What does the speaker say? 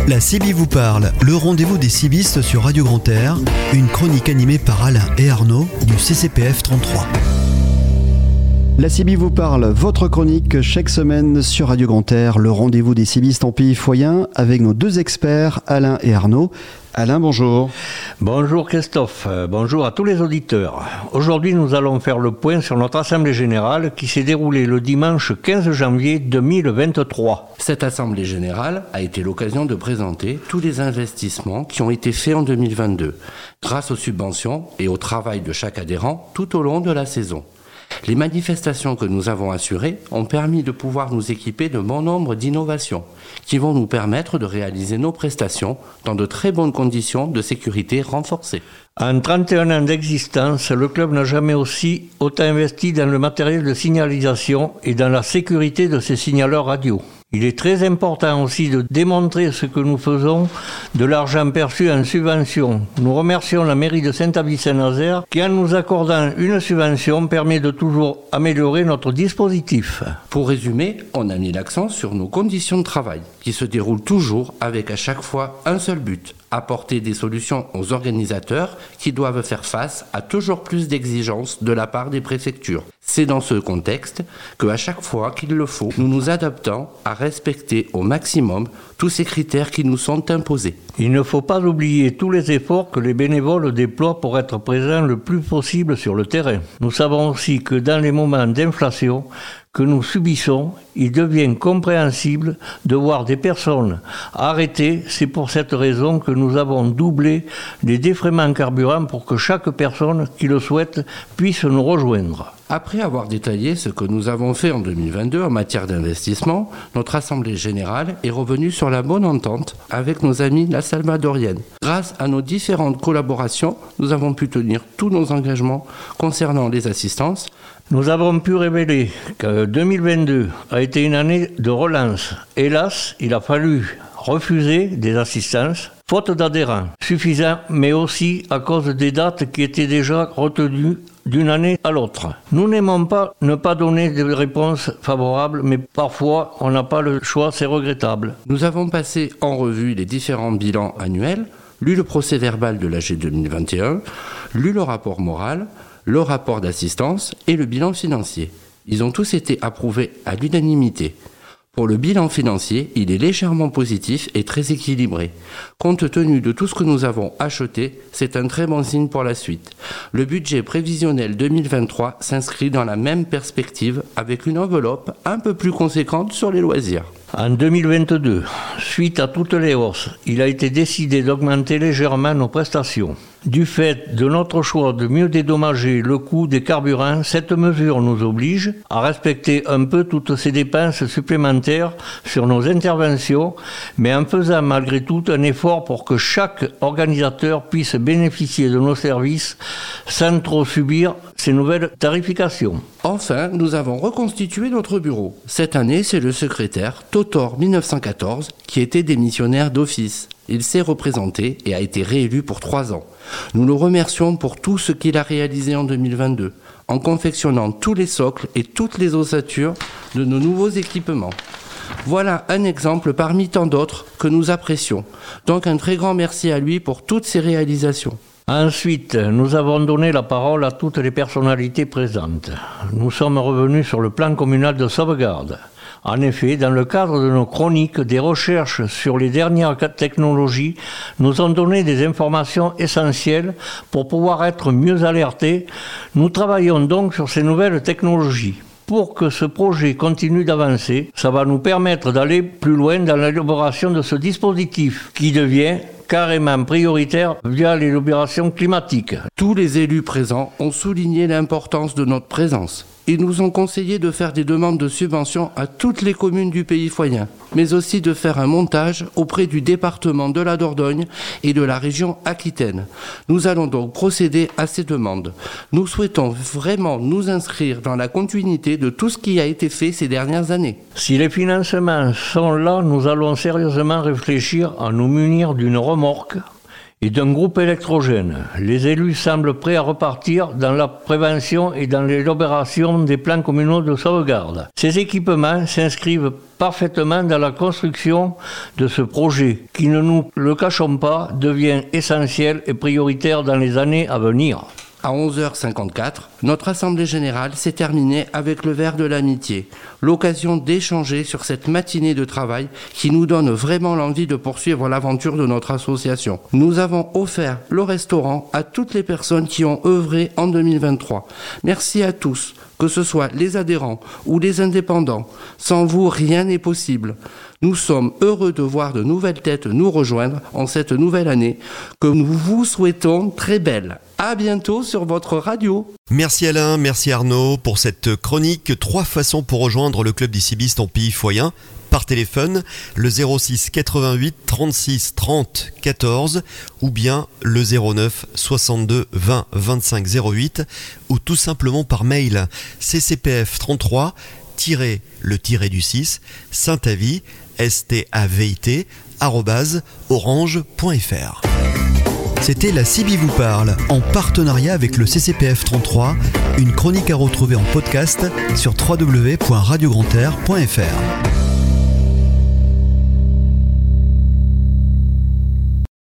La CIBI vous parle, le rendez-vous des cibistes sur Radio Grand Air, une chronique animée par Alain et Arnaud du CCPF 33. La CIBI vous parle, votre chronique chaque semaine sur Radio Grand Air, le rendez-vous des cibistes en pays foyen avec nos deux experts, Alain et Arnaud. Alain, bonjour. Bonjour Christophe, bonjour à tous les auditeurs. Aujourd'hui, nous allons faire le point sur notre Assemblée Générale qui s'est déroulée le dimanche 15 janvier 2023. Cette Assemblée Générale a été l'occasion de présenter tous les investissements qui ont été faits en 2022, grâce aux subventions et au travail de chaque adhérent tout au long de la saison. Les manifestations que nous avons assurées ont permis de pouvoir nous équiper de bon nombre d'innovations qui vont nous permettre de réaliser nos prestations dans de très bonnes conditions de sécurité renforcées. En 31 ans d'existence, le club n'a jamais aussi autant investi dans le matériel de signalisation et dans la sécurité de ses signaleurs radio. Il est très important aussi de démontrer ce que nous faisons de l'argent perçu en subvention. Nous remercions la mairie de Saint-Avit-Saint-Nazaire qui, en nous accordant une subvention, permet de toujours améliorer notre dispositif. Pour résumer, on a mis l'accent sur nos conditions de travail qui se déroulent toujours avec à chaque fois un seul but: apporter des solutions aux organisateurs qui doivent faire face à toujours plus d'exigences de la part des préfectures. C'est dans ce contexte qu'à chaque fois qu'il le faut, nous nous adaptons à respecter au maximum tous ces critères qui nous sont imposés. Il ne faut pas oublier tous les efforts que les bénévoles déploient pour être présents le plus possible sur le terrain. Nous savons aussi que dans les moments d'inflation que nous subissons, il devient compréhensible de voir des personnes arrêtées. C'est pour cette raison que nous avons doublé les défraiements carburant pour que chaque personne qui le souhaite puisse nous rejoindre. Après avoir détaillé ce que nous avons fait en 2022 en matière d'investissement, notre Assemblée Générale est revenue sur la bonne entente avec nos amis la Salvadorienne. Grâce à nos différentes collaborations, nous avons pu tenir tous nos engagements concernant les assistances. Nous avons pu révéler que 2022 a été une année de relance. Hélas, il a fallu refuser des assistances, faute d'adhérents suffisants, mais aussi à cause des dates qui étaient déjà retenues d'une année à l'autre. Nous n'aimons pas ne pas donner de réponses favorables, mais parfois on n'a pas le choix, c'est regrettable. Nous avons passé en revue les différents bilans annuels, lu le procès-verbal de l'AG 2021, lu le rapport moral, le rapport d'assistance et le bilan financier. Ils ont tous été approuvés à l'unanimité. Pour le bilan financier, il est légèrement positif et très équilibré. Compte tenu de tout ce que nous avons acheté, c'est un très bon signe pour la suite. Le budget prévisionnel 2023 s'inscrit dans la même perspective avec une enveloppe un peu plus conséquente sur les loisirs. En 2022, suite à toutes les hausses, il a été décidé d'augmenter légèrement nos prestations. Du fait de notre choix de mieux dédommager le coût des carburants, cette mesure nous oblige à respecter un peu toutes ces dépenses supplémentaires sur nos interventions, mais en faisant malgré tout un effort pour que chaque organisateur puisse bénéficier de nos services sans trop subir ces nouvelles tarifications. Enfin, nous avons reconstitué notre bureau. Cette année, c'est le secrétaire Totor 1914 qui était démissionnaire d'office. Il s'est représenté et a été réélu pour 3 ans. Nous le remercions pour tout ce qu'il a réalisé en 2022, en confectionnant tous les socles et toutes les ossatures de nos nouveaux équipements. Voilà un exemple parmi tant d'autres que nous apprécions. Donc un très grand merci à lui pour toutes ses réalisations. Ensuite, nous avons donné la parole à toutes les personnalités présentes. Nous sommes revenus sur le plan communal de sauvegarde. En effet, dans le cadre de nos chroniques, des recherches sur les dernières technologies nous ont donné des informations essentielles pour pouvoir être mieux alertés. Nous travaillons donc sur ces nouvelles technologies. Pour que ce projet continue d'avancer, ça va nous permettre d'aller plus loin dans l'élaboration de ce dispositif qui devient carrément prioritaire via l'élaboration climatique. Tous les élus présents ont souligné l'importance de notre présence. Ils nous ont conseillé de faire des demandes de subventions à toutes les communes du pays foyen, mais aussi de faire un montage auprès du département de la Dordogne et de la région Aquitaine. Nous allons donc procéder à ces demandes. Nous souhaitons vraiment nous inscrire dans la continuité de tout ce qui a été fait ces dernières années. Si les financements sont là, nous allons sérieusement réfléchir à nous munir d'une remorque et d'un groupe électrogène. Les élus semblent prêts à repartir dans la prévention et dans l'élaboration des plans communaux de sauvegarde. Ces équipements s'inscrivent parfaitement dans la construction de ce projet, qui, ne nous le cachons pas, devient essentiel et prioritaire dans les années à venir. À 11h54, notre Assemblée Générale s'est terminée avec le verre de l'amitié, l'occasion d'échanger sur cette matinée de travail qui nous donne vraiment l'envie de poursuivre l'aventure de notre association. Nous avons offert le restaurant à toutes les personnes qui ont œuvré en 2023. Merci à tous, que ce soit les adhérents ou les indépendants. Sans vous, rien n'est possible. Nous sommes heureux de voir de nouvelles têtes nous rejoindre en cette nouvelle année que nous vous souhaitons très belle. À bientôt sur votre radio. Merci Alain, merci Arnaud pour cette chronique. 3 façons pour rejoindre le club des cibistes en Pays-Foyen. Par téléphone, le 06 88 36 30 14 ou bien le 09 62 20 25 08 ou tout simplement par mail ccpf33 _6 Saint-Avit STAVIT @orange.fr. C'était La Cibi vous parle, en partenariat avec le CCPF 33, une chronique à retrouver en podcast sur www.radiograndterre.fr.